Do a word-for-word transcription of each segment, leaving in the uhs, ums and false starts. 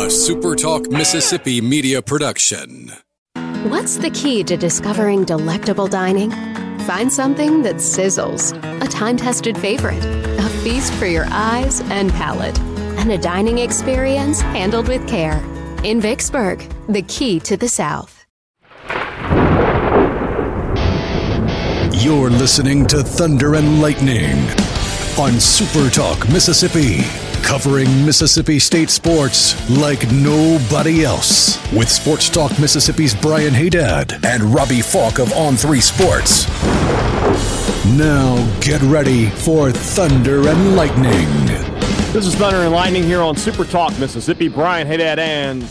A SuperTalk Mississippi media production. What's the key to discovering delectable dining? Find something that sizzles. A time-tested favorite. A feast for your eyes and palate. And a dining experience handled with care. In Vicksburg, the key to the South. You're listening to Thunder and Lightning on SuperTalk Mississippi, covering Mississippi State sports like nobody else. With Sports Talk Mississippi's Brian Haydad and Robbie Falk of On three Sports. Now get ready for Thunder and Lightning. This is Thunder and Lightning here on SuperTalk Mississippi. Brian Haydad and...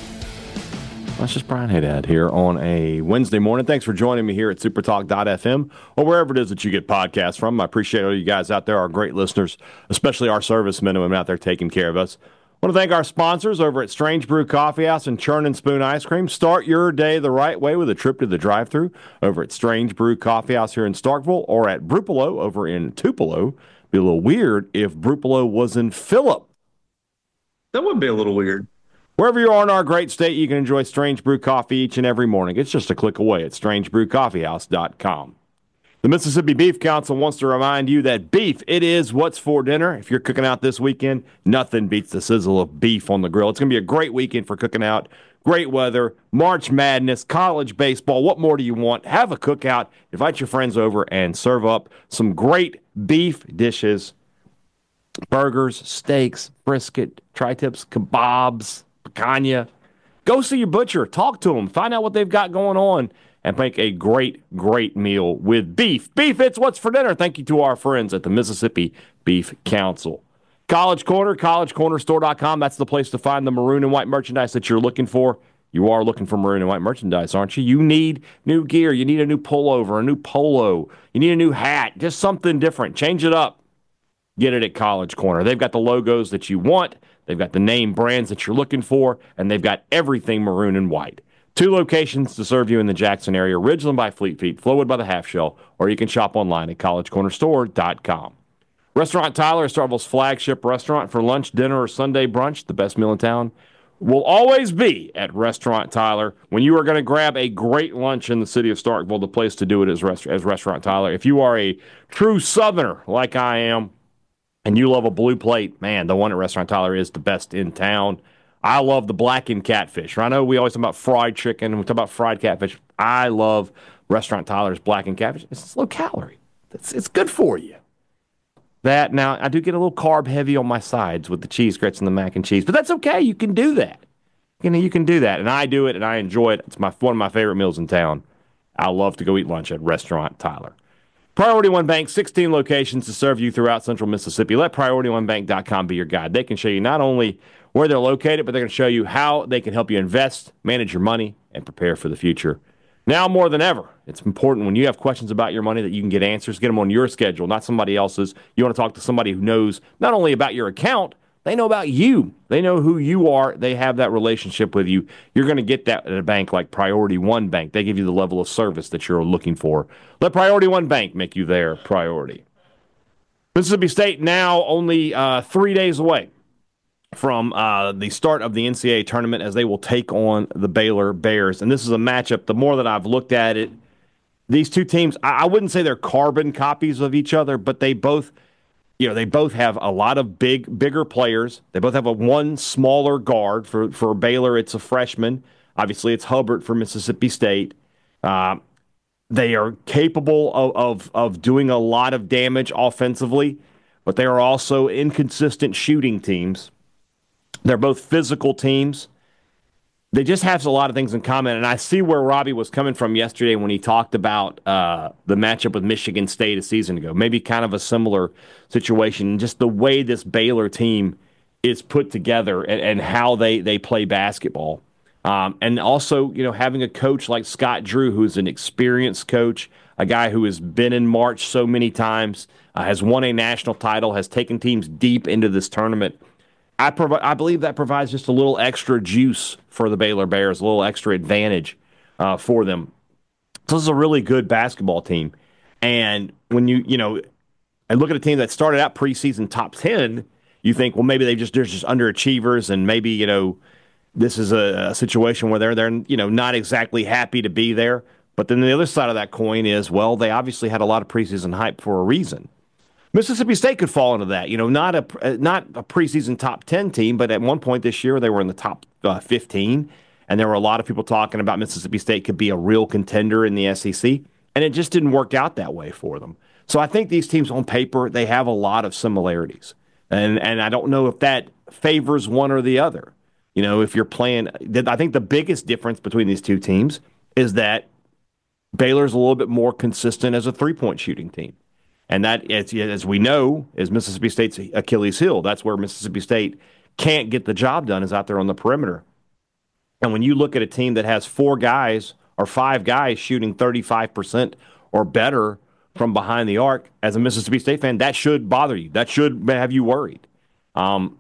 That's just Brian Haydad here on a Wednesday morning. Thanks for joining me here at supertalk dot f m or wherever it is that you get podcasts from. I appreciate all you guys out there, our great listeners, especially our servicemen and women out there taking care of us. I want to thank our sponsors over at Strange Brew Coffee House and Churn and Spoon Ice Cream. Start your day the right way with a trip to the drive-thru over at Strange Brew Coffee House here in Starkville or at Brupolo over in Tupelo. Be a little weird if Brupolo was in Phillip. That would be a little weird. Wherever you are in our great state, you can enjoy Strange Brew Coffee each and every morning. It's just a click away at strange brew coffee house dot com. The Mississippi Beef Council wants to remind you that beef, it is what's for dinner. If you're cooking out this weekend, nothing beats the sizzle of beef on the grill. It's going to be a great weekend for cooking out. Great weather, March Madness, college baseball. What more do you want? Have a cookout. Invite your friends over and serve up some great beef dishes. Burgers, steaks, brisket, tri-tips, kebabs, picanha. Go see your butcher. Talk to them. Find out what they've got going on and make a great, great meal with beef. Beef, it's what's for dinner. Thank you to our friends at the Mississippi Beef Council. College Corner, college corner store dot com. That's the place to find the maroon and white merchandise that you're looking for. You are looking for maroon and white merchandise, aren't you? You need new gear. You need a new pullover, a new polo. You need a new hat. Just something different. Change it up. Get it at College Corner. They've got the logos that you want. They've got the name brands that you're looking for, and they've got everything maroon and white. Two locations to serve you in the Jackson area, Ridgeland by Fleet Feet, Flowood by the Half Shell, or you can shop online at college corner store dot com. Restaurant Tyler is Starkville's flagship restaurant for lunch, dinner, or Sunday brunch. The best meal in town will always be at Restaurant Tyler. When you are going to grab a great lunch in the city of Starkville, the place to do it is rest- as Restaurant Tyler. If you are a true Southerner like I am, and you love a blue plate, man, the one at Restaurant Tyler is the best in town. I love the blackened catfish. I know we always talk about fried chicken. We talk about fried catfish. I love Restaurant Tyler's blackened catfish. It's low calorie. It's, it's good for you. That, now, I do get a little carb heavy on my sides with the cheese grits and the mac and cheese, but that's okay. You can do that. You know, you can do that, and I do it, and I enjoy it. It's my one of my favorite meals in town. I love to go eat lunch at Restaurant Tyler. Priority One Bank, sixteen locations to serve you throughout central Mississippi. Let priority one bank dot com be your guide. They can show you not only where they're located, but they're going to show you how they can help you invest, manage your money, and prepare for the future. Now more than ever, it's important when you have questions about your money that you can get answers, get them on your schedule, not somebody else's. You want to talk to somebody who knows not only about your account, they know about you. They know who you are. They have that relationship with you. You're going to get that at a bank like Priority One Bank. They give you the level of service that you're looking for. Let Priority One Bank make you their priority. Mississippi State now only uh, three days away from uh, the start of the N C double A tournament as they will take on the Baylor Bears. And this is a matchup, the more that I've looked at it, these two teams, I, I wouldn't say they're carbon copies of each other, but they both... You know, they both have a lot of big, bigger players. They both have a one smaller guard. For, for Baylor, it's a freshman. Obviously, it's Hubbard for Mississippi State. Uh, they are capable of, of, of doing a lot of damage offensively, but they are also inconsistent shooting teams. They're both physical teams. They just have a lot of things in common, and I see where Robbie was coming from yesterday when he talked about uh, the matchup with Michigan State a season ago. Maybe kind of a similar situation, just the way this Baylor team is put together and, and how they, they play basketball. Um, and also, you know, having a coach like Scott Drew, who's an experienced coach, a guy who has been in March so many times, uh, has won a national title, has taken teams deep into this tournament. I, prov- I believe that provides just a little extra juice for the Baylor Bears, a little extra advantage uh, for them. So this is a really good basketball team. And when you, you know, I look at a team that started out preseason top ten, you think, well, maybe they just, they're just underachievers and maybe, you know, this is a, a situation where they're, they're, you know, not exactly happy to be there. But then the other side of that coin is, well, they obviously had a lot of preseason hype for a reason. Mississippi State could fall into that. You know, not a not a preseason top ten team, but at one point this year they were in the top uh, fifteen, and there were a lot of people talking about Mississippi State could be a real contender in the S E C, and it just didn't work out that way for them. So I think these teams on paper, they have a lot of similarities, and and I don't know if that favors one or the other. You know, if you're playing, I think the biggest difference between these two teams is that Baylor's a little bit more consistent as a three-point shooting team. And that, as, as we know, is Mississippi State's Achilles heel. That's where Mississippi State can't get the job done, is out there on the perimeter. And when you look at a team that has four guys or five guys shooting thirty-five percent or better from behind the arc, as a Mississippi State fan, that should bother you. That should have you worried. Um,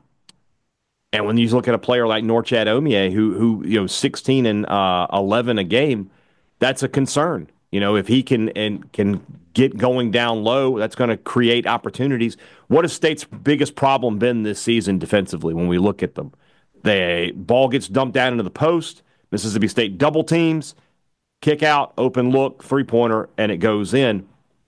and when you look at a player like Norchad Omier, who, who you know, sixteen and uh, eleven a game, that's a concern. You know, if he can and can get going down low, that's going to create opportunities. What has State's biggest problem been this season defensively when we look at them? The ball gets dumped down into the post, Mississippi State double teams, kick out, open look, three-pointer, and it goes in.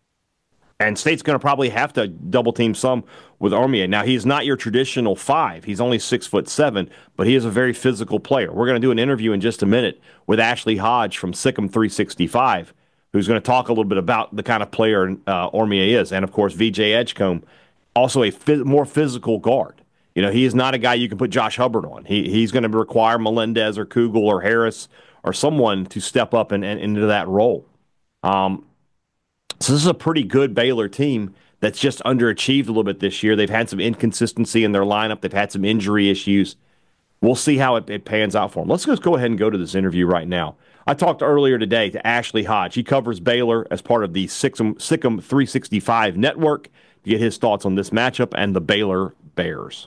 And State's going to probably have to double team some with Omier. Now, he's not your traditional five. He's only six foot seven, but he is a very physical player. We're going to do an interview in just a minute with Ashley Hodge from Sikkim three sixty-five, who's going to talk a little bit about the kind of player uh, Omier is. And, of course, V J Edgecombe, also a phys- more physical guard. You know, he is not a guy you can put Josh Hubbard on. He He's going to require Melendez or Kugel or Harris or someone to step up and, and into that role. Um, so this is a pretty good Baylor team that's just underachieved a little bit this year. They've had some inconsistency in their lineup. They've had some injury issues. We'll see how it, it pans out for them. Let's just go ahead and go to this interview right now. I talked earlier today to Ashley Hodge. He covers Baylor as part of the Sikkim, Sikkim three sixty-five network to get his thoughts on this matchup and the Baylor Bears.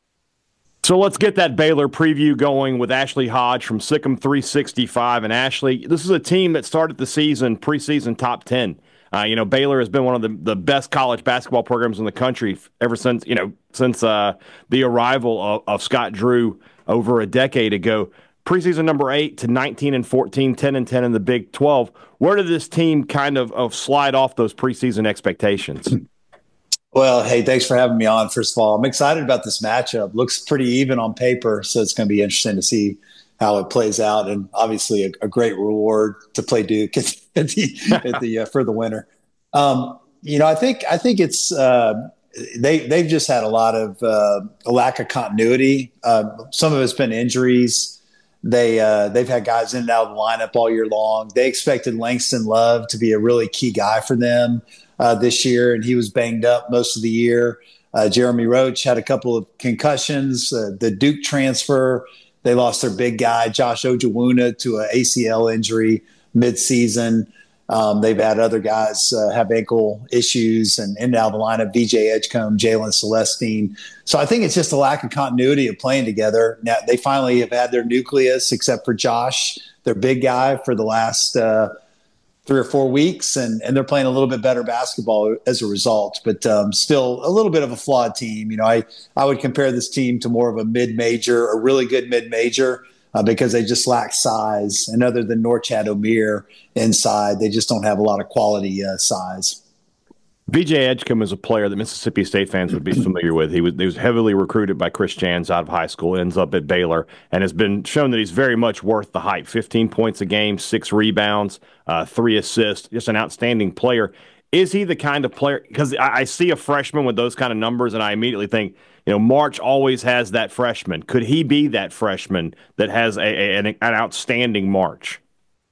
So let's get that Baylor preview going with Ashley Hodge from Sikkim three sixty-five. And Ashley, this is a team that started the season, preseason top ten. Uh, you know, Baylor has been one of the, the best college basketball programs in the country ever since, you know, since uh, the arrival of, of Scott Drew over a decade ago. Preseason number eight to nineteen and fourteen, ten and ten in the Big twelve. Where did this team kind of, of slide off those preseason expectations? Well, hey, thanks for having me on. First of all, I'm excited about this matchup. Looks pretty even on paper, so it's going to be interesting to see how it plays out. And obviously, a, a great reward to play Duke at the, at the uh, for the winter. Um, you know, I think I think it's uh, they they've just had a lot of uh, a lack of continuity. Uh, some of it's been injuries. They uh, they've had guys in and out of the lineup all year long. They expected Langston Love to be a really key guy for them uh, this year, and he was banged up most of the year. Uh, Jeremy Roach had a couple of concussions. Uh, the Duke transfer, they lost their big guy Josh Ojawuna to an A C L injury midseason. Um, they've had other guys uh, have ankle issues and in and out of the lineup, V J Edgecombe, Jalen Celestine. So I think it's just a lack of continuity of playing together. Now, they finally have had their nucleus, except for Josh, their big guy, for the last uh, three or four weeks, and, and they're playing a little bit better basketball as a result. But um, still a little bit of a flawed team. You know, I, I would compare this team to more of a mid-major, a really good mid-major, Uh, because they just lack size. And other than Norchad Omier inside, they just don't have a lot of quality uh, size. V J Edgecombe is a player that Mississippi State fans would be familiar with. He was, he was heavily recruited by Chris Jans out of high school, ends up at Baylor, and has been shown that he's very much worth the hype. fifteen points a game, six rebounds, uh, three assists, just an outstanding player. Is he the kind of player – because I, I see a freshman with those kind of numbers, and I immediately think – you know, March always has that freshman. Could he be that freshman that has a, a, an, an outstanding March?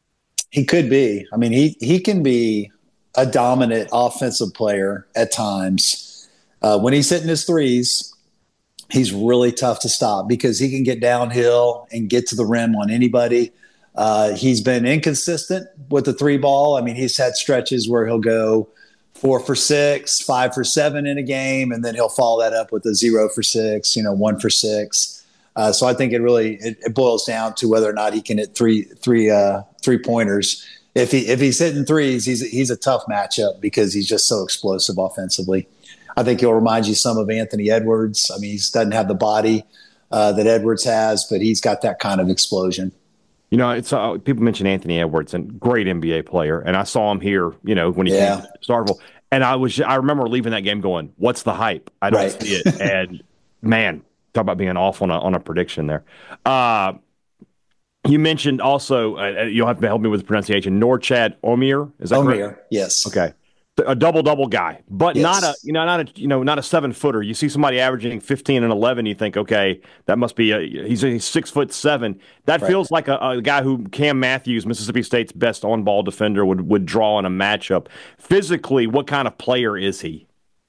He could be. I mean, he he can be a dominant offensive player at times. Uh, when he's hitting his threes, he's really tough to stop because he can get downhill and get to the rim on anybody. Uh, he's been inconsistent with the three ball. I mean, he's had stretches where he'll go four for six, five for seven in a game, and then he'll follow that up with a zero for six, you know, one for six. Uh, so I think it really it, it boils down to whether or not he can hit three three uh, three pointers. If he if he's hitting threes, he's he's a tough matchup because he's just so explosive offensively. I think he'll remind you some of Anthony Edwards. I mean, he doesn't have the body uh, that Edwards has, but he's got that kind of explosion. You know, it's uh, people mention Anthony Edwards, and great N B A player, and I saw him here. You know, when he yeah. came to Starkville, and I was I remember leaving that game going, "What's the hype? I don't right. see it." And man, talk about being off on a on a prediction there. Uh, you mentioned also uh, you'll have to help me with the pronunciation. Norchad Omier, is that Omier, correct? yes. Okay. A double double guy, but yes. not a you know not a you know not a seven footer. You see somebody averaging fifteen and eleven, you think, okay, that must be a he's, he's six foot seven. That right. feels like a, a guy who Cam Matthews, Mississippi State's best on ball defender, would would draw in a matchup. Physically, what kind of player is he?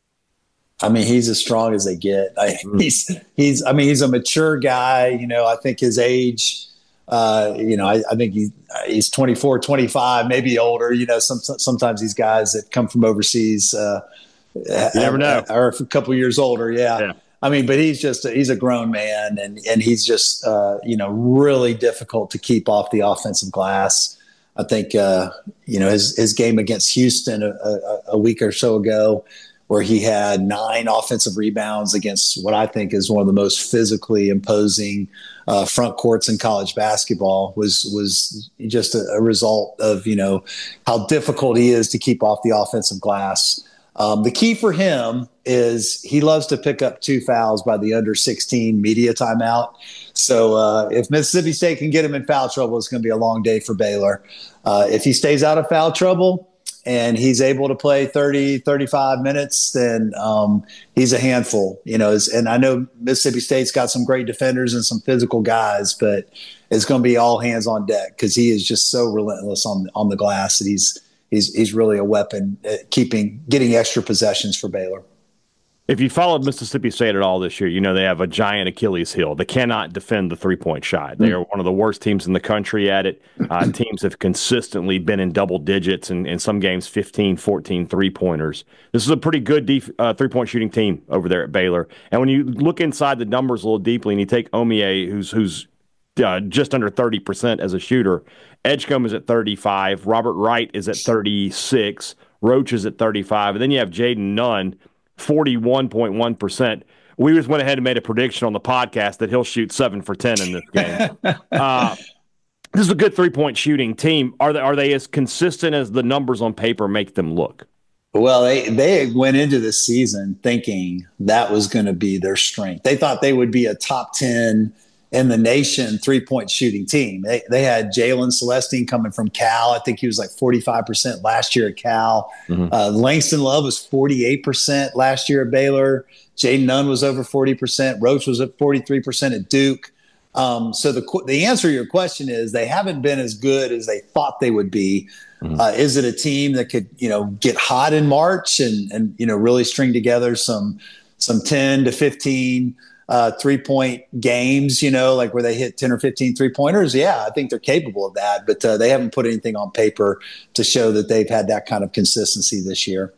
I mean, he's as strong as they get. I, mm. He's he's I mean he's a mature guy. You know, I think his age. Uh, you know, I, I think he, he's twenty-four, twenty-five, maybe older. You know, some, sometimes these guys that come from overseas, uh, you never know, are a couple years older. Yeah. yeah. I mean, but he's just, a, he's a grown man, and, and he's just, uh, you know, really difficult to keep off the offensive glass. I think, uh, you know, his, his game against Houston a, a, a week or so ago, where he had nine offensive rebounds against what I think is one of the most physically imposing uh, front courts in college basketball, was was just a, a result of, you know, how difficult he is to keep off the offensive glass. Um, the key for him is he loves to pick up two fouls by the under sixteen media timeout. So uh, if Mississippi State can get him in foul trouble, it's going to be a long day for Baylor. Uh, if he stays out of foul trouble and he's able to play thirty, thirty-five minutes, then um, he's a handful, you know. And I know Mississippi State's got some great defenders and some physical guys, but it's going to be all hands on deck because he is just so relentless on on the glass that he's he's he's really a weapon at keeping getting extra possessions for Baylor. If you followed Mississippi State at all this year, you know they have a giant Achilles heel. They cannot defend the three-point shot. They are one of the worst teams in the country at it. Uh, teams have consistently been in double digits, and in some games fifteen, fourteen three-pointers. This is a pretty good def- uh, three-point shooting team over there at Baylor. And when you look inside the numbers a little deeply and you take Omier, who's who's uh, just under thirty percent as a shooter, Edgecombe is at thirty-five, Robert Wright is at thirty-six, Roach is at thirty-five, and then you have Jaden Nunn, forty-one point one percent. We just went ahead and made a prediction on the podcast that he'll shoot seven for ten in this game. uh, this is a good three-point shooting team. Are they, are they as consistent as the numbers on paper make them look? Well, they, they went into this season thinking that was going to be their strength. They thought they would be a top ten in the nation three-point shooting team. They they had Jalen Celestine coming from Cal. I think he was like forty-five percent last year at Cal. Mm-hmm. Uh, Langston Love was forty-eight percent last year at Baylor. Jaden Nunn was over forty percent. Roach was at forty-three percent at Duke. Um, so the the answer to your question is they haven't been as good as they thought they would be. Mm-hmm. Uh, is it a team that could, you know, get hot in March and and you know really string together some some ten to fifteen Uh, three-point games, you know, like where they hit ten or fifteen three-pointers? Yeah, I think they're capable of that, but uh, they haven't put anything on paper to show that they've had that kind of consistency this year.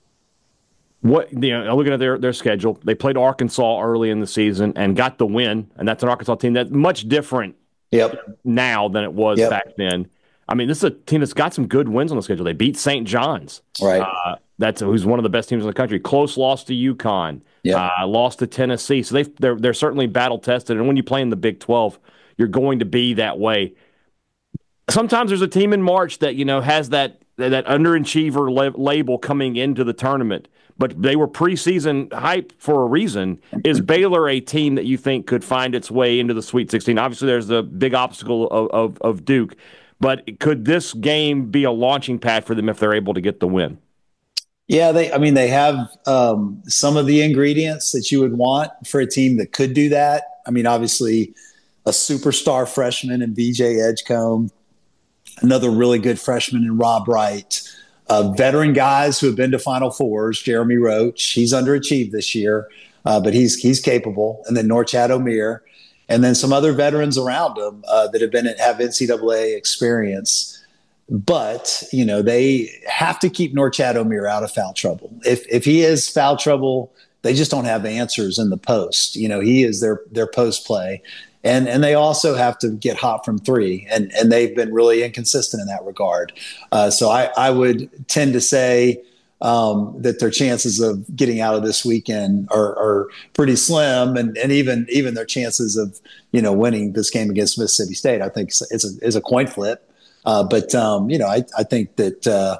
What you know, looking at their, their schedule, they played Arkansas early in the season and got the win, and that's an Arkansas team that's much different yep. now than it was yep. back then. I mean, this is a team that's got some good wins on the schedule. They beat Saint John's. Right. Uh, that's who's one of the best teams in the country. Close loss to UConn. Yep. Uh, lost to Tennessee. So they they're they're certainly battle tested. And when you play in the Big twelve, you're going to be that way. Sometimes there's a team in March that you know has that that underachiever la- label coming into the tournament, but they were preseason hype for a reason. Is Baylor a team that you think could find its way into the Sweet sixteen? Obviously, there's the big obstacle of of, of Duke, but could this game be a launching pad for them if they're able to get the win? Yeah, they. I mean, they have um, some of the ingredients that you would want for a team that could do that. I mean, obviously, a superstar freshman in V J Edgecombe, another really good freshman in Rob Wright, uh, veteran guys who have been to Final Fours. Jeremy Roach, he's underachieved this year, uh, but he's he's capable. And then Norchad Omier, and then some other veterans around him uh, that have been have N C double A experience. But, you know, they have to keep Norchad Omier out of foul trouble. If if he is foul trouble, they just don't have answers in the post. You know, he is their their post play. And and they also have to get hot from three. And and they've been really inconsistent in that regard. Uh, so I, I would tend to say um, that their chances of getting out of this weekend are, are pretty slim, and, and even even their chances of you know winning this game against Mississippi State, I think, is a, is a coin flip. Uh, but um, you know, I, I think that uh,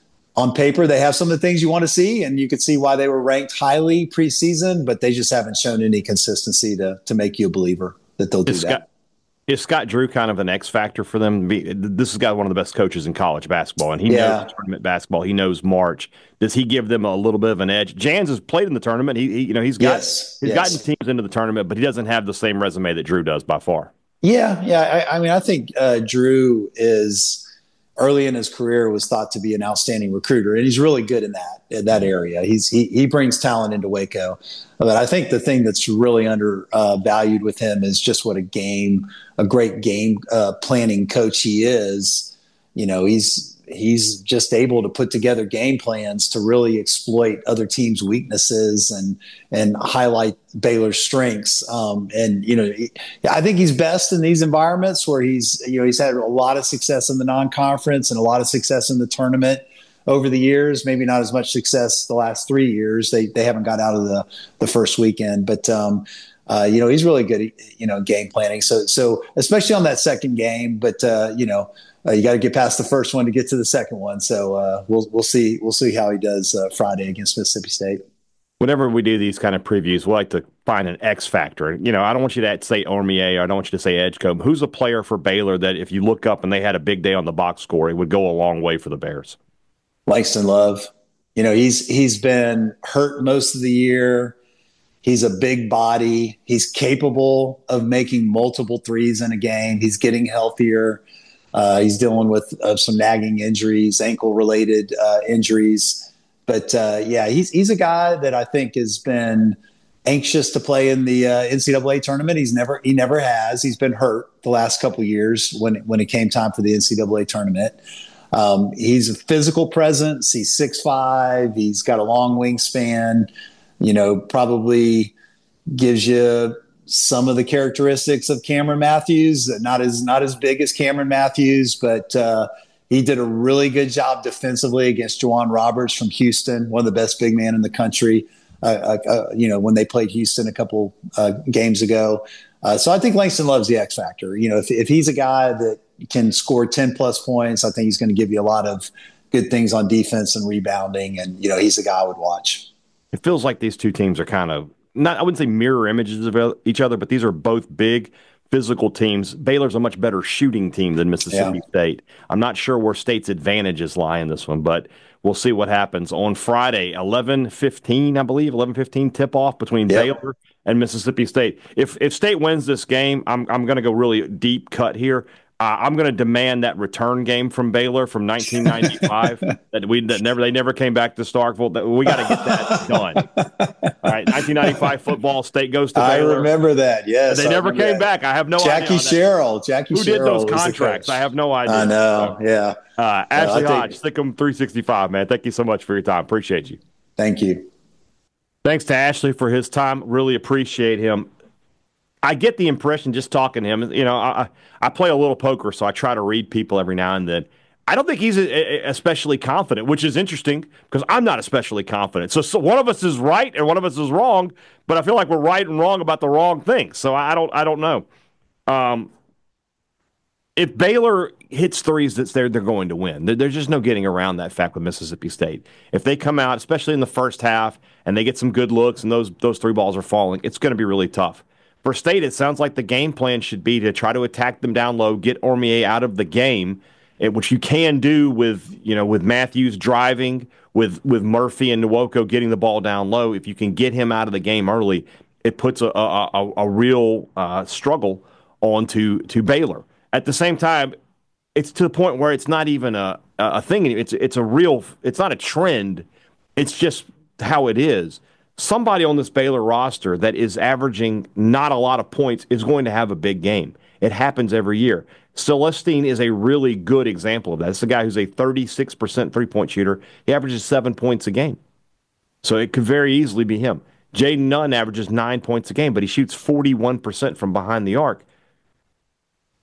on paper they have some of the things you want to see, and you could see why they were ranked highly preseason, but they just haven't shown any consistency to to make you a believer that they'll do It's that. got- Is Scott Drew kind of an X factor for them? This has got one of the best coaches in college basketball, and he Yeah. knows tournament basketball. He knows March. Does he give them a little bit of an edge? Jans has played in the tournament. He, he you know, he's got Yes, he's yes. gotten teams into the tournament, but he doesn't have the same resume that Drew does by far. Yeah, yeah. I, I mean, I think uh, Drew is early in his career was thought to be an outstanding recruiter, and he's really good in that in that area. He's he he brings talent into Waco, but I think the thing that's really undervalued uh, with him is just what a game, a great game uh, planning coach he is. You know, he's he's just able to put together game plans to really exploit other teams' weaknesses and and highlight Baylor's strengths. Um, and you know, he, I think he's best in these environments where he's you know he's had a lot of success in the non-conference and a lot of success in the tournament over the years. Maybe not as much success the last three years. They they haven't got out of the the first weekend, but. Um, Uh, you know, he's really good at, you know, game planning. So, so especially on that second game, but, uh, you know, uh, you got to get past the first one to get to the second one. So uh, we'll, we'll see, we'll see how he does uh, Friday against Mississippi State. Whenever we do these kind of previews, we like to find an X factor. You know, I don't want you to say Ormier, or I don't want you to say Edgecombe. Who's a player for Baylor that if you look up and they had a big day on the box score, it would go a long way for the Bears? Langston Love, you know, he's, he's been hurt most of the year. He's a big body. He's capable of making multiple threes in a game. He's getting healthier. Uh, he's dealing with uh, some nagging injuries, ankle-related uh, injuries. But, uh, yeah, he's he's a guy that I think has been anxious to play in the uh, N C double A tournament. He's never he never has. He's been hurt the last couple of years when, when it came time for the N C double A tournament. Um, he's a physical presence. He's six five. He's got a long wingspan. You know, probably gives you some of the characteristics of Cameron Matthews. Not as not as big as Cameron Matthews, but uh, he did a really good job defensively against Juwan Roberts from Houston, one of the best big men in the country. Uh, uh, you know, when they played Houston a couple uh, games ago. Uh, so I think Langston Love's the X factor. You know, if if he's a guy that can score ten plus points, I think he's going to give you a lot of good things on defense and rebounding. And you know, he's a guy I would watch. It feels like these two teams are kind of not, I wouldn't say mirror images of each other, but these are both big physical teams. Baylor's a much better shooting team than Mississippi Yeah. State. I'm not sure where State's advantages lie in this one, but we'll see what happens on Friday, eleven fifteen, I believe, eleven fifteen tip off between Yep. Baylor and Mississippi State. If if State wins this game, I'm I'm going to go really deep cut here. Uh, I'm going to demand that return game from Baylor from nineteen ninety-five that we that never they never came back to Starkville. That we got to get that done. All right, nineteen ninety-five football. State goes to I Baylor. remember that. Yes, They I never remember came that. back. I have no Jackie idea. on that. Sherrill. Jackie Who Sherrill did those was the contracts? coach. I have no idea. I know. Yeah. Uh, Ashley I think- Hodge, Thickum three sixty-five, man. Thank you so much for your time. Appreciate you. Thank you. Thanks to Ashley for his time. Really appreciate him. I get the impression just talking to him, you know, I, I play a little poker, so I try to read people every now and then. I don't think he's a, a, especially confident, which is interesting because I'm not especially confident. So, so one of us is right and one of us is wrong, but I feel like we're right and wrong about the wrong thing. So I don't I don't know. Um, if Baylor hits threes, that's there, they're going to win. There, there's just no getting around that fact with Mississippi State. If they come out, especially in the first half, and they get some good looks and those those three balls are falling, it's going to be really tough. For State, it sounds like the game plan should be to try to attack them down low, get Ormier out of the game, which you can do with you know with Matthews driving, with with Murphy and Nwoko getting the ball down low. If you can get him out of the game early, it puts a a, a, a real uh, struggle onto to Baylor. At the same time, it's to the point where it's not even a a thing. It's it's a real. It's not a trend. It's just how it is. Somebody on this Baylor roster that is averaging not a lot of points is going to have a big game. It happens every year. Celestine is a really good example of that. It's a guy who's a thirty-six percent three-point shooter. He averages seven points a game. So it could very easily be him. Jaden Nunn averages nine points a game, but he shoots forty-one percent from behind the arc.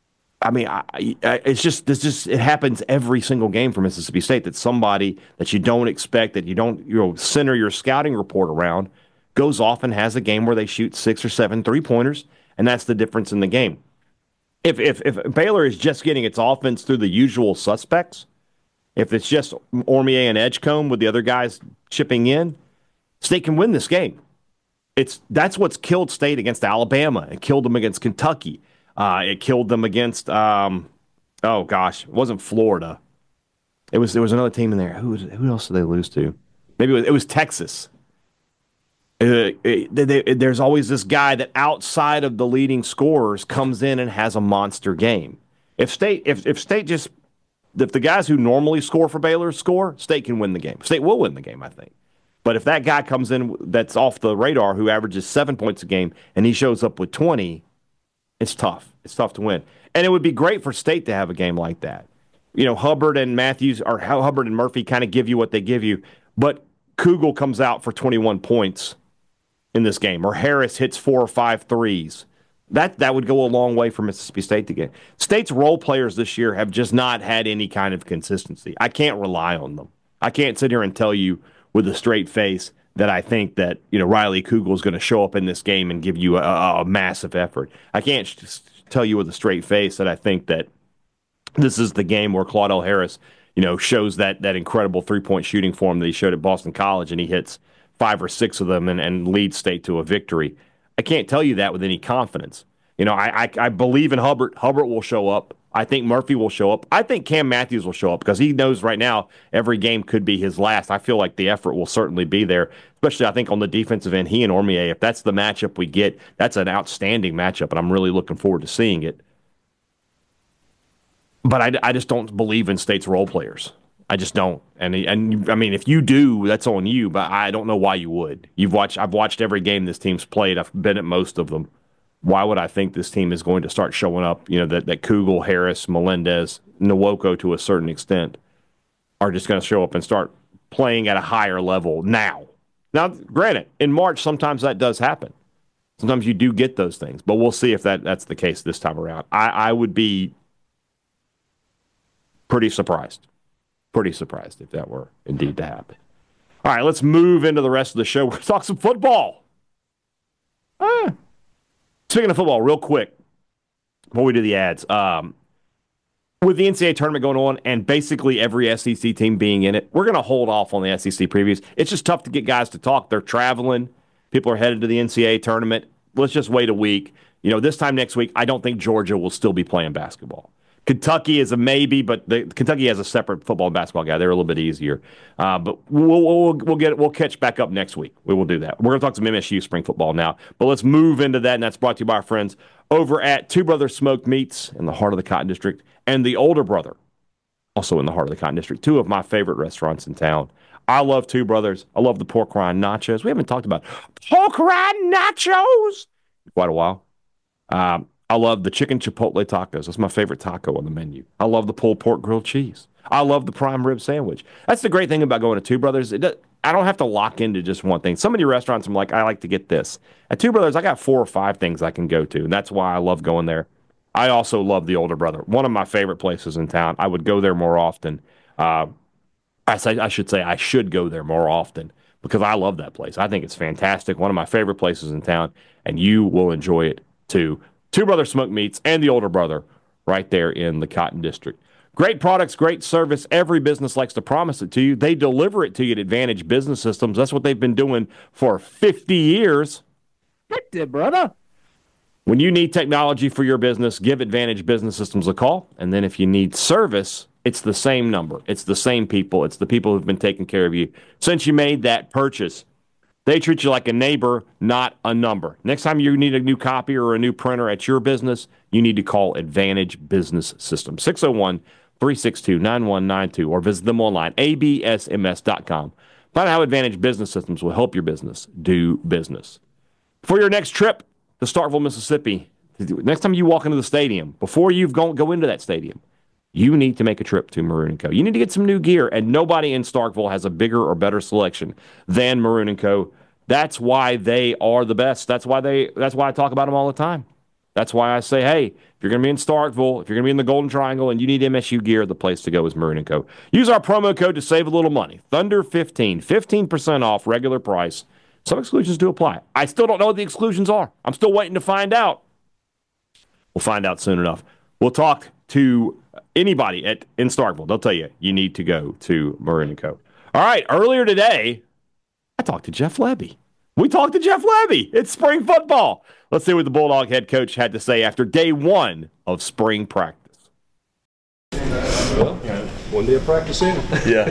I mean, I, I, it's just this just it happens every single game for Mississippi State that somebody that you don't expect, that you don't you know center your scouting report around, goes off and has a game where they shoot six or seven three pointers, and that's the difference in the game. If if if Baylor is just getting its offense through the usual suspects, if it's just Ormier and Edgecombe with the other guys chipping in, State can win this game. It's that's what's killed State against Alabama. It killed them against Kentucky. Uh, it killed them against, um, oh gosh, it wasn't Florida. It was there was another team in there. Who was, who else did they lose to? Maybe it was, it was Texas. Uh, it, they, they, there's always this guy that outside of the leading scorers comes in and has a monster game. If State, if if State just, if the guys who normally score for Baylor score, State can win the game. State will win the game, I think. But if that guy comes in that's off the radar who averages seven points a game and he shows up with twenty. It's tough. It's tough to win. And it would be great for State to have a game like that. You know, Hubbard and Matthews, or Hubbard and Murphy kind of give you what they give you, but Kugel comes out for twenty-one points in this game, or Harris hits four or five threes. That that would go a long way for Mississippi State to get. State's role players this year have just not had any kind of consistency. I can't rely on them. I can't sit here and tell you with a straight face that I think that, you know, Riley Kugel is going to show up in this game and give you a, a massive effort. I can't sh- tell you with a straight face that I think that this is the game where Claudell Harris, you know, shows that that incredible three-point shooting form that he showed at Boston College, and he hits five or six of them and, and leads State to a victory. I can't tell you that with any confidence. You know, I, I, I believe in Hubbard. Hubbard will show up. I think Murphy will show up. I think Cam Matthews will show up because he knows right now every game could be his last. I feel like the effort will certainly be there, especially I think on the defensive end. He and Ormier, if that's the matchup we get, that's an outstanding matchup, and I'm really looking forward to seeing it. But I, I just don't believe in State's role players. I just don't. And and I mean, if you do, that's on you. But I don't know why you would. You've watched. I've watched every game this team's played. I've been at most of them. Why would I think this team is going to start showing up? You know, that, that Kugel, Harris, Melendez, Nwoko to a certain extent are just going to show up and start playing at a higher level now. Now, granted, in March, sometimes that does happen. Sometimes you do get those things, but we'll see if that, that's the case this time around. I, I would be pretty surprised. Pretty surprised if that were indeed to happen. All right, let's move into the rest of the show. We're going to talk some football. Ah. Speaking of football, real quick, before we do the ads, um, with the N C double A tournament going on and basically every S E C team being in it, we're going to hold off on the S E C previews. It's just tough to get guys to talk. They're traveling. People are headed to the N C double A tournament. Let's just wait a week. You know, this time next week, I don't think Georgia will still be playing basketball. Kentucky is a maybe, but the, Kentucky has a separate football and basketball guy. They're a little bit easier. Uh, but we'll, we'll we'll get we'll catch back up next week. We will do that. We're going to talk some M S U spring football now. But let's move into that, and that's brought to you by our friends over at Two Brothers Smoked Meats in the heart of the Cotton District, and the Older Brother, also in the heart of the Cotton District. Two of my favorite restaurants in town. I love Two Brothers. I love the pork rind nachos. We haven't talked about pork rind nachos in quite a while. Um, I love the chicken chipotle tacos. That's my favorite taco on the menu. I love the pulled pork grilled cheese. I love the prime rib sandwich. That's the great thing about going to Two Brothers. It does, I don't have to lock into just one thing. So many restaurants, I'm like, I like to get this. At Two Brothers, I got four or five things I can go to, and that's why I love going there. I also love the Older Brother. One of my favorite places in town. I would go there more often. Uh, I, say, I should say I should go there more often because I love that place. I think it's fantastic. One of my favorite places in town, and you will enjoy it too. Two Brothers Smoked Meats and the Older Brother right there in the Cotton District. Great products, great service. Every business likes to promise it to you. They deliver it to you at Advantage Business Systems. That's what they've been doing for fifty years. Get there, brother. When you need technology for your business, give Advantage Business Systems a call. And then if you need service, it's the same number. It's the same people. It's the people who've been taking care of you since you made that purchase. They treat you like a neighbor, not a number. Next time you need a new copier or a new printer at your business, you need to call Advantage Business Systems, six oh one, three six two, nine one nine two, or visit them online, A B S M S dot com. Find out how Advantage Business Systems will help your business do business. For your next trip to Starkville, Mississippi, next time you walk into the stadium, before you go, go into that stadium, you need to make a trip to Maroon and Co. You need to get some new gear, and nobody in Starkville has a bigger or better selection than Maroon and Co. That's why they are the best. That's why they. That's why I talk about them all the time. That's why I say, hey, if you're going to be in Starkville, if you're going to be in the Golden Triangle and you need M S U gear, the place to go is Marine and Co. Use our promo code to save a little money. Thunder fifteen, fifteen percent off regular price. Some exclusions do apply. I still don't know what the exclusions are. I'm still waiting to find out. We'll find out soon enough. We'll talk to anybody at in Starkville. They'll tell you, you need to go to Marine and Co. All right, earlier today, I talked to Jeff Lebby. We talked to Jeff Lebby. It's spring football. Let's see what the Bulldog head coach had to say after day one of spring practice. Well, one day of practice in. Yeah.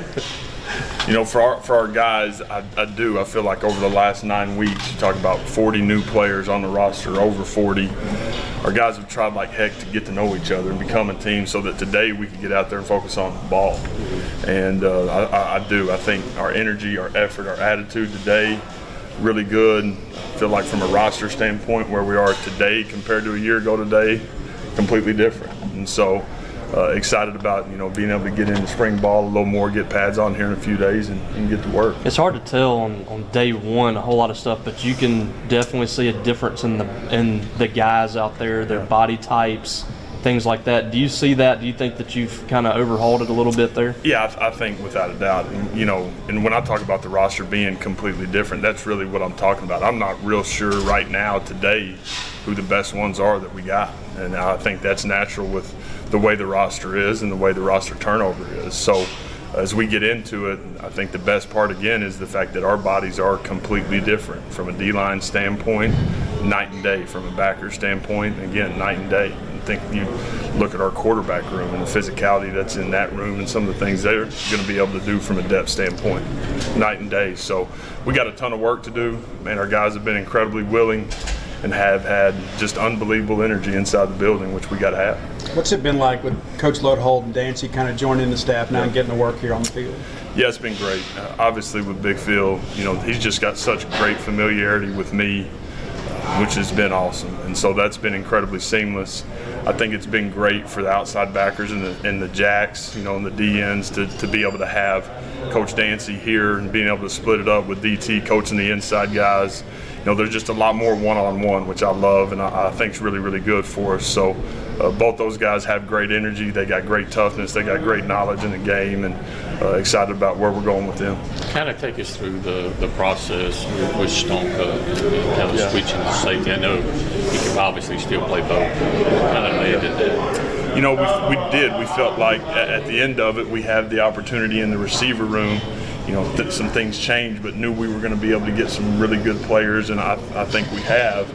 You know, for our, for our guys, I, I do. I feel like over the last nine weeks, you talk about forty new players on the roster, over forty. Our guys have tried like heck to get to know each other and become a team so that today we could get out there and focus on the ball. And uh, I, I do. I think our energy, our effort, our attitude today, really good. I feel like from a roster standpoint, where we are today compared to a year ago today, completely different. And so uh, excited about, you know, being able to get into spring ball a little more, get pads on here in a few days and, and get to work. It's hard to tell on, on day one a whole lot of stuff, but you can definitely see a difference in the in the guys out there, their body types, things like that. Do you see that? Do you think that you've kind of overhauled it a little bit there? Yeah, I, I think without a doubt. And, you know, and when I talk about the roster being completely different, that's really what I'm talking about. I'm not real sure right now today who the best ones are that we got. And I think that's natural with the way the roster is and the way the roster turnover is. So as we get into it, I think the best part, again, is the fact that our bodies are completely different from a D-line standpoint, night and day. From a backer standpoint, again, night and day. I think you look at our quarterback room and the physicality that's in that room and some of the things they're going to be able to do from a depth standpoint, night and day. So we got a ton of work to do. Man, our guys have been incredibly willing and have had just unbelievable energy inside the building, which we got to have. What's it been like with Coach Lodeholt and Dancy kind of joining the staff now and getting to work here on the field? Yeah, it's been great. Uh, obviously with Big Phil, you know, he's just got such great familiarity with me, uh, which has been awesome. And so that's been incredibly seamless. I think it's been great for the outside backers and the, and the jacks, you know, and the D Ns to, to be able to have Coach Dancy here and being able to split it up with D T coaching the inside guys. You know, there's just a lot more one-on-one, which I love, and I, I think is really, really good for us. So uh, both those guys have great energy. They got great toughness. They got great knowledge in the game, and uh, excited about where we're going with them. Kind of take us through the, the process with, with Stonka and kind of yeah. switching to safety. I know he can obviously still play both. Kind of led to that. You know, we, we did. We felt like at, at the end of it, we had the opportunity in the receiver room. You know, th- some things changed, but knew we were going to be able to get some really good players, and I, I think we have.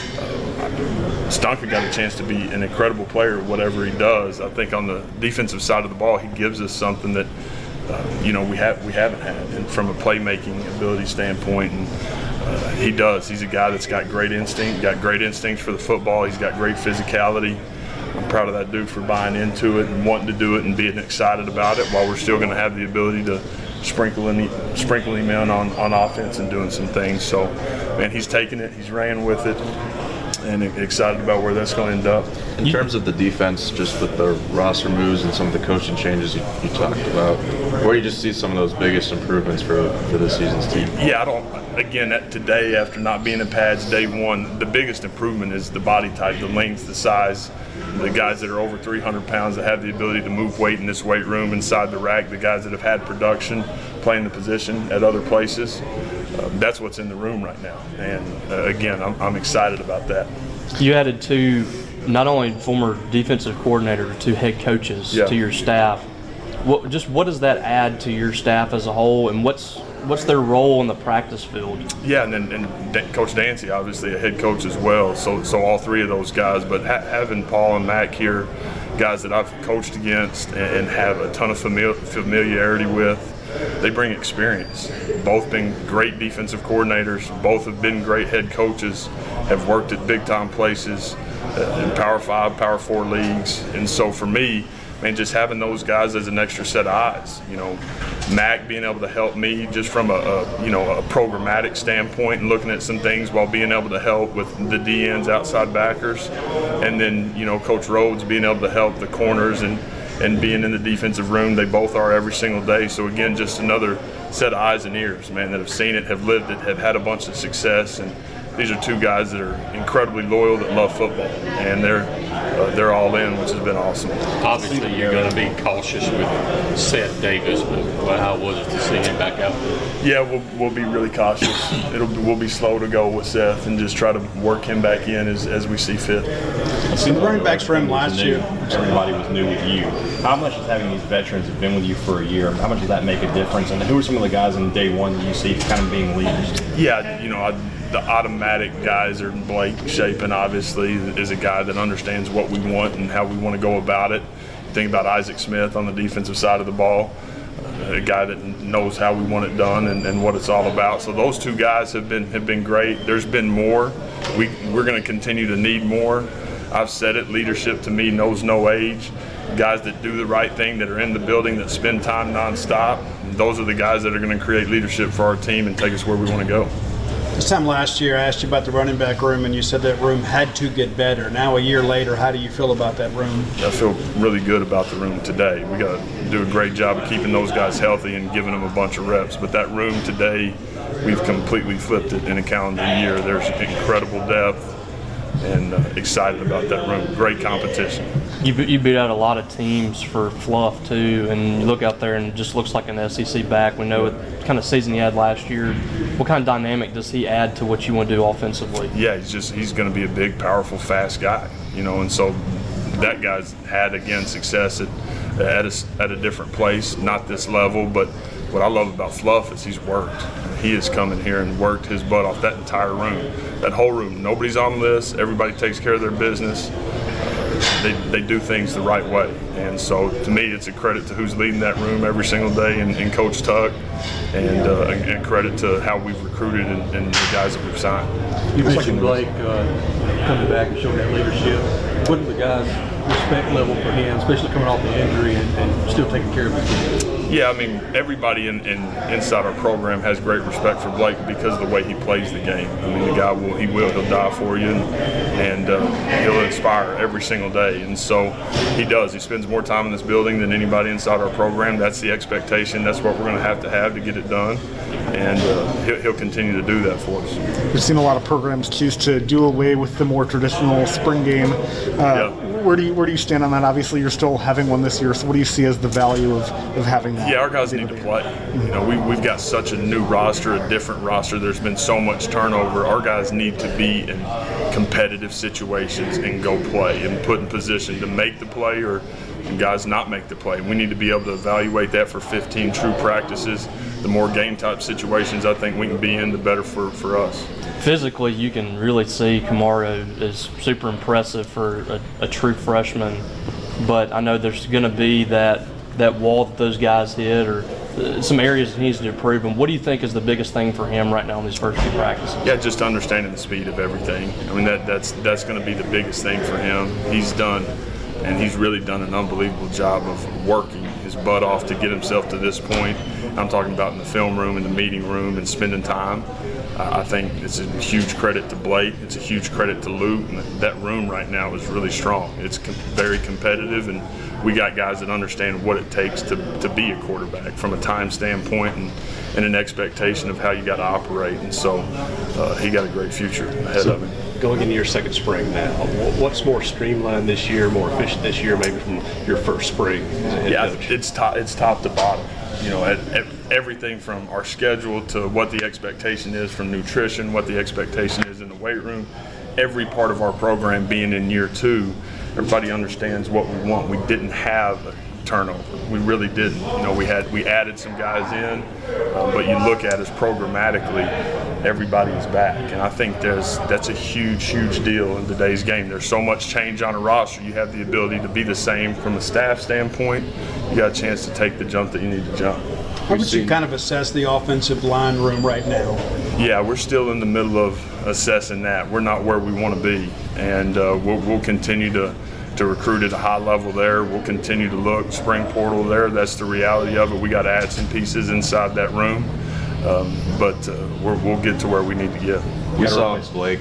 Uh, Stonka got a chance to be an incredible player, whatever he does. I think on the defensive side of the ball, he gives us something that, uh, you know, we have we haven't had, and from a playmaking ability standpoint, and uh, he does. He's a guy that's got great instinct, got great instincts for the football. He's got great physicality. I'm proud of that dude for buying into it and wanting to do it and being excited about it, while we're still going to have the ability to sprinkle him, sprinkle him in on, on offense and doing some things. So, man, he's taking it, he's ran with it, and excited about where that's going to end up. In terms of the defense, just with the roster moves and some of the coaching changes you, you talked about, where do you just see some of those biggest improvements for, for this season's team? Yeah, I don't, again, that today, after not being in pads day one, the biggest improvement is the body type, the length, the size. The guys that are over three hundred pounds that have the ability to move weight in this weight room inside the rack, the guys that have had production playing the position at other places, uh, that's what's in the room right now. And uh, again, I'm, I'm excited about that. You added two, not only former defensive coordinator, two head coaches yeah. to your staff. What, just what does that add to your staff as a whole, and what's what's their role in the practice field? Yeah, and then and D- Coach Dancy, obviously a head coach as well. So so all three of those guys, but ha- having Paul and Mac here, guys that I've coached against and, and have a ton of famili- familiarity with, they bring experience. Both been great defensive coordinators. Both have been great head coaches. Have worked at big time places uh, in Power Five, Power Four leagues, and so for me. And just having those guys as an extra set of eyes, you know, Mac being able to help me just from a, a you know a programmatic standpoint and looking at some things while being able to help with the D Ns, outside backers, and then you know Coach Rhodes being able to help the corners and and being in the defensive room. They both are every single day. So again, just another set of eyes and ears, man, that have seen it, have lived it, have had a bunch of success, and these are two guys that are incredibly loyal, that love football, and they're uh, they're all in, which has been awesome. Obviously, you're going to be cautious with Seth Davis, but how was it to see him back out there? Yeah, we'll we'll be really cautious. It'll we'll be slow to go with Seth and just try to work him back in as, as we see fit. The running backs for him last year. Everybody was new with you. How much is having these veterans have been with you for a year? How much does that make a difference? And who are some of the guys on day one that you see kind of being leaders? Yeah, you know, I, the automatic guys are Blake Shapen, obviously, is a guy that understands what we want and how we want to go about it. Think about Isaac Smith on the defensive side of the ball, uh, a guy that knows how we want it done and, and what it's all about. So those two guys have been have been great. There's been more. We, we're going to continue to need more. I've said it, leadership to me knows no age. Guys that do the right thing, that are in the building, that spend time nonstop, those are the guys that are going to create leadership for our team and take us where we want to go. This time last year, I asked you about the running back room, and you said that room had to get better. Now, a year later, how do you feel about that room? I feel really good about the room today. We got to do a great job of keeping those guys healthy and giving them a bunch of reps. But that room today, we've completely flipped it in a calendar year. There's incredible depth, and uh, excited about that room. Great competition. You, you beat out a lot of teams for Fluff too, and you look out there and it just looks like an S E C back. We know what kind of season he had last year. What kind of dynamic does he add to what you want to do offensively? Yeah, he's just he's going to be a big, powerful, fast guy, you know. And so that guy's had again success at at a, at a different place, not this level. But what I love about Fluff is he's worked. He has come in here and worked his butt off. That entire room, that whole room. Nobody's on the list. Everybody takes care of their business. They, they do things the right way. And so to me, it's a credit to who's leading that room every single day, and, and Coach Tuck, and, uh, and credit to how we've recruited and, and the guys that we've signed. You mentioned Blake uh, coming back and showing that leadership. Wouldn't the guys' respect level for him, especially coming off the injury and, and still taking care of his team? Yeah, I mean, everybody in, in inside our program has great respect for Blake because of the way he plays the game. I mean, the guy will, he will, he'll die for you, and, and uh, he'll inspire every single day. And so he does. He spends more time in this building than anybody inside our program. That's the expectation. That's what we're going to have to have to get it done. And uh, he'll, he'll continue to do that for us. We've seen a lot of programs choose to do away with the more traditional spring game. Uh, yeah. Where do you where do you stand on that? Obviously, you're still having one this year. So, what do you see as the value of, of having that? Yeah, our guys need to play. You know, we we've got such a new roster, a different roster. There's been so much turnover. Our guys need to be in competitive situations and go play and put in position to make the play, or guys not make the play. We need to be able to evaluate that for fifteen true practices. The more game type situations I think we can be in, the better for, for us. Physically, you can really see Kamaro is super impressive for a, a true freshman, but I know there's going to be that that wall that those guys hit, or some areas he needs to improve. And what do you think is the biggest thing for him right now in these first few practices? Yeah, just understanding the speed of everything. I mean, that that's that's going to be the biggest thing for him. He's done, and he's really done an unbelievable job of working his butt off to get himself to this point. I'm talking about in the film room, in the meeting room, and spending time. Uh, I think it's a huge credit to Blake. It's a huge credit to Luke. And that room right now is really strong. It's com- very competitive, and we got guys that understand what it takes to, to be a quarterback from a time standpoint, and, and an expectation of how you got to operate. And so uh, he got a great future ahead so, of him. Going into your second spring now, what's more streamlined this year, more efficient this year, maybe from your first spring? Yeah, coach? it's top, it's top to bottom. You know, at, at everything from our schedule to what the expectation is from nutrition, what the expectation is in the weight room, every part of our program being in year two, everybody understands what we want. We didn't have a turnover. We really didn't. You know, we had we added some guys in, uh, but you look at us programmatically, everybody is back, and I think there's that's a huge, huge deal in today's game. There's so much change on a roster. You have the ability to be the same from a staff standpoint. You got a chance to take the jump that you need to jump. How would you kind of assess the offensive line room right now? Yeah, we're still in the middle of assessing that. We're not where we want to be, and uh, we'll, we'll continue to to recruit at a high level there. We'll continue to look spring portal there. That's the reality of it. We got to add some pieces inside that room, um, but uh, we're, we'll get to where we need to get. We saw Blake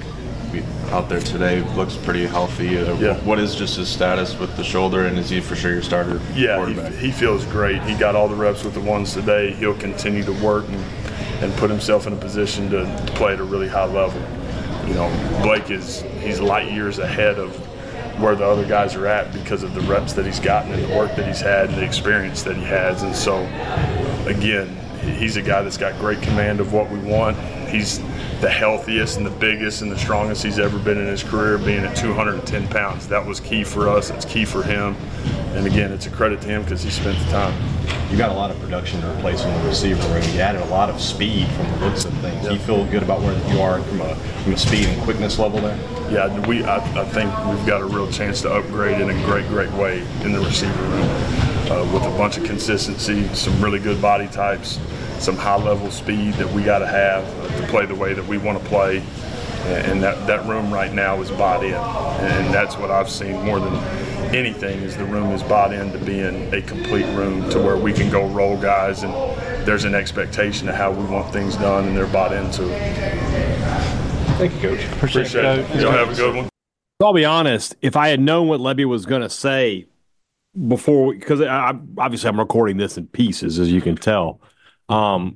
out there today. Looks pretty healthy. Uh, yeah. What is just his status with the shoulder, and is he for sure your starter yeah, quarterback? He, he feels great. He got all the reps with the ones today. He'll continue to work and, and put himself in a position to, to play at a really high level. you know, Blake is he's light years ahead of where the other guys are at because of the reps that he's gotten and the work that he's had and the experience that he has. And so, again, he's a guy that's got great command of what we want. He's the healthiest and the biggest and the strongest he's ever been in his career, being at two hundred ten pounds. That was key for us. It's key for him. And, again, it's a credit to him because he spent the time. You got a lot of production to replace in the receiver room. You added a lot of speed from the looks of things. Do you feel good about where you are from a, from a speed and quickness level there? Yeah, we. I, I think we've got a real chance to upgrade in a great, great way in the receiver room uh, with a bunch of consistency, some really good body types, some high-level speed that we got to have to play the way that we want to play. And that, that room right now is bought in. And that's what I've seen more than anything is the room is bought in to being a complete room to where we can go roll guys and there's an expectation of how we want things done and they're bought into it. Thank you, Coach. Appreciate, Appreciate it. Coach. Y'all have a good one. I'll be honest, if I had known what Lebby was going to say before, because I, obviously I'm recording this in pieces, as you can tell, um,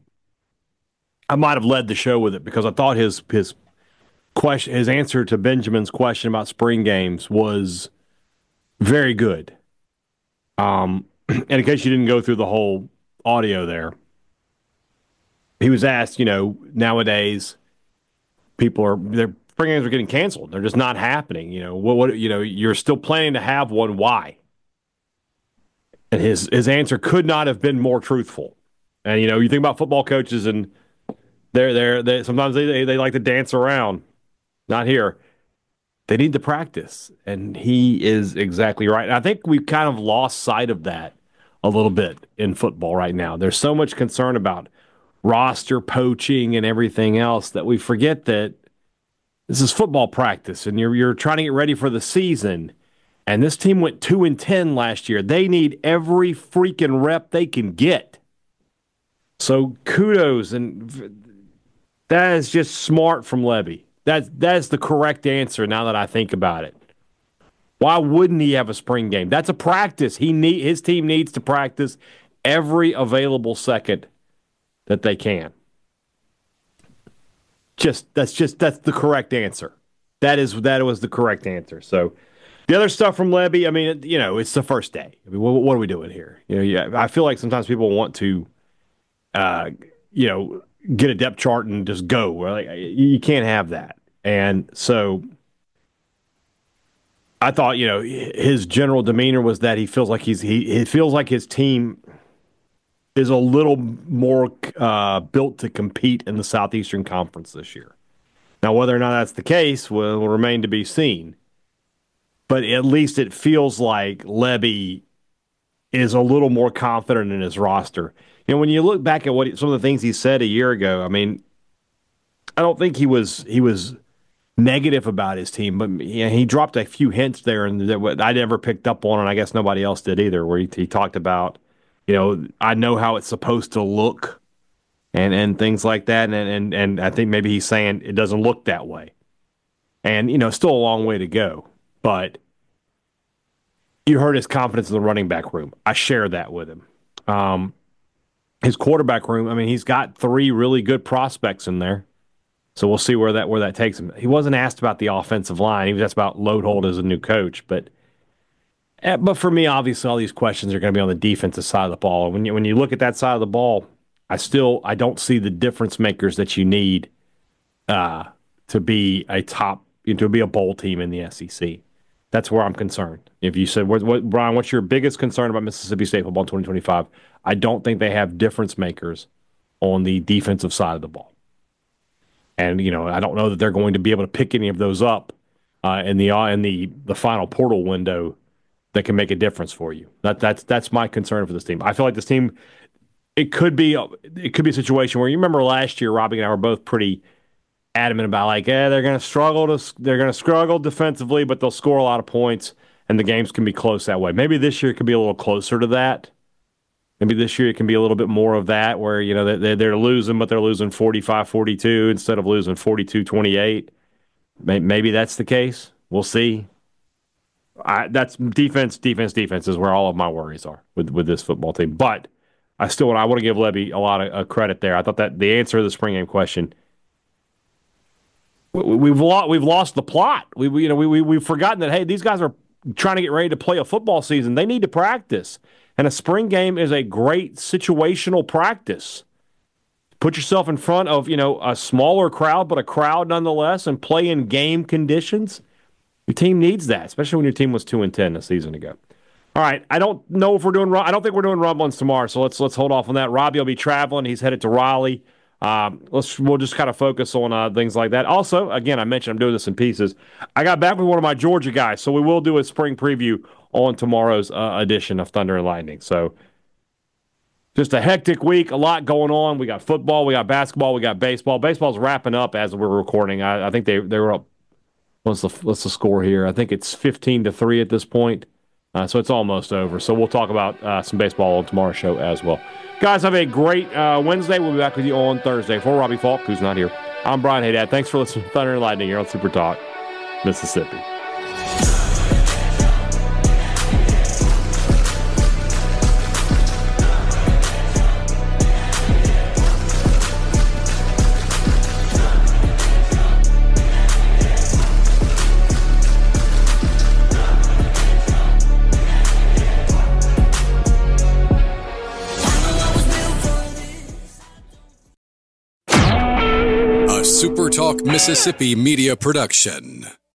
I might have led the show with it because I thought his his question, his answer to Benjamin's question about spring games was very good. Um, and in case you didn't go through the whole audio there, he was asked, you know, nowadays people are their spring games are getting canceled. They're just not happening. You know, what, what you know, you're still planning to have one. Why? And his his answer could not have been more truthful. And you know, you think about football coaches, and they're they're they, sometimes they, they they like to dance around. Not here. They need to practice, and he is exactly right. And I think we've kind of lost sight of that a little bit in football right now. There's so much concern about roster poaching and everything else that we forget that this is football practice, and you're you're trying to get ready for the season. And this team went two and ten last year. They need every freaking rep they can get. So kudos, and that is just smart from Lebby. That's that's the correct answer now that I think about it. Why wouldn't he have a spring game? That's a practice. He need his team needs to practice every available second that they can. Just that's just that's the correct answer. That is that was the correct answer. So the other stuff from Lebby, I mean, you know, it's the first day. I mean, what, what are we doing here? You know, yeah, I feel like sometimes people want to, uh, you know, get a depth chart and just go. Like, you can't have that. And so I thought, you know, his general demeanor was that he feels like he's he, he feels like his team is a little more uh, built to compete in the Southeastern Conference this year. Now, whether or not that's the case will, will remain to be seen. But at least it feels like Lebby is a little more confident in his roster. You know, when you look back at what he, some of the things he said a year ago, I mean, I don't think he was he was negative about his team, but you know, he dropped a few hints there, and that I never picked up on, and I guess nobody else did either. Where he, he talked about, you know, I know how it's supposed to look, and and things like that, and and and I think maybe he's saying it doesn't look that way, and you know, still a long way to go, but you heard his confidence in the running back room. I share that with him. Um, His quarterback room, I mean, he's got three really good prospects in there. So we'll see where that where that takes him. He wasn't asked about the offensive line. He was asked about Loadholt as a new coach. But but for me, obviously, all these questions are going to be on the defensive side of the ball. When you when you look at that side of the ball, I still I don't see the difference makers that you need uh, to be a top to be a bowl team in the S E C. That's where I'm concerned. If you said, what, what, Brian, what's your biggest concern about Mississippi State football in twenty twenty-five? I don't think they have difference makers on the defensive side of the ball. And, you know, I don't know that they're going to be able to pick any of those up uh, in the uh, in the, the final portal window that can make a difference for you. That that's that's my concern for this team. I feel like this team, it could be it could be a situation where, you remember last year, Robbie and I were both pretty adamant about, like, yeah, they're going to struggle to they're going to struggle defensively, but they'll score a lot of points, and the games can be close that way. Maybe this year it could be a little closer to that. Maybe this year it can be a little bit more of that, where, you know, they're, they're losing, but they're losing forty-five forty-two instead of losing forty-two twenty-eight. Maybe that's the case. We'll see. I, that's defense, defense, defense is where all of my worries are with, with this football team. But I still I want to give Lebby a lot of uh, credit there. I thought that the answer to the spring game question we've lost we've lost the plot. We, we you know we, we we've forgotten that, hey, these guys are trying to get ready to play a football season. They need to practice, and a spring game is a great situational practice. Put yourself in front of, you know, a smaller crowd, but a crowd nonetheless, and play in game conditions. Your team needs that, especially when your team was two and ten a season ago. All right, I don't know if we're doing. I don't think we're doing rumblings tomorrow, so let's let's hold off on that. Robbie will be traveling; he's headed to Raleigh. Um, let's we'll just kind of focus on uh, things like that. Also, again, I mentioned I'm doing this in pieces. I got back with one of my Georgia guys, so we will do a spring preview on tomorrow's uh, edition of Thunder and Lightning. So. Just a hectic week, a lot going on. We got football, we got basketball, we got baseball. Baseball's wrapping up as we're recording. I, I think they they were up. What's the what's the score here? I think it's fifteen to three at this point, uh, so it's almost over. So we'll talk about uh, some baseball on tomorrow's show as well. Guys, have a great uh, Wednesday. We'll be back with you on Thursday. For Robbie Falk, who's not here, I'm Brian Haydad. Thanks for listening to Thunder and Lightning here on Super Talk Mississippi. Super Talk Mississippi Media Production.